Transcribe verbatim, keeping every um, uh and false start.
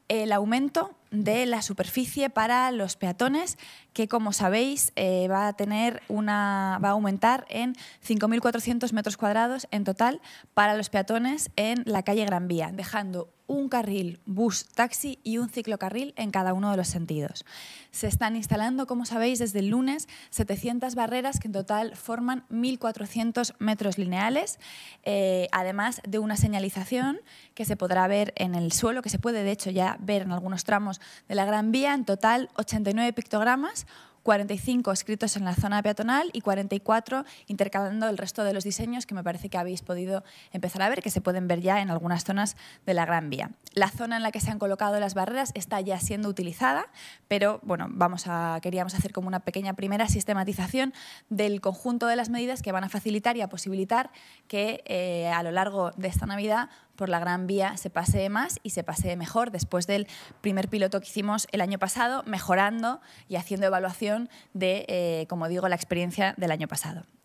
el aumento de la superficie para los peatones, que como sabéis eh, va a tener una, va a aumentar en cinco mil cuatrocientos metros cuadrados en total para los peatones en la calle Gran Vía, dejando un carril bus-taxi y un ciclocarril en cada uno de los sentidos. Se están instalando, como sabéis, desde el lunes setecientas barreras que en total forman mil cuatrocientos metros lineales, eh, además de una señalización que se podrá ver en el suelo, que se puede de hecho ya ver en algunos tramos de la Gran Vía, en total ochenta y nueve pictogramas, cuarenta y cinco escritos en la zona peatonal y cuarenta y cuatro intercalando el resto de los diseños que me parece que habéis podido empezar a ver, que se pueden ver ya en algunas zonas de la Gran Vía. La zona en la que se han colocado las barreras está ya siendo utilizada, pero bueno, vamos a, queríamos hacer como una pequeña primera sistematización del conjunto de las medidas que van a facilitar y a posibilitar que eh, a lo largo de esta Navidad por la Gran Vía se pasee más y se pasee mejor después del primer piloto que hicimos el año pasado, mejorando y haciendo evaluación de, eh, como digo, la experiencia del año pasado.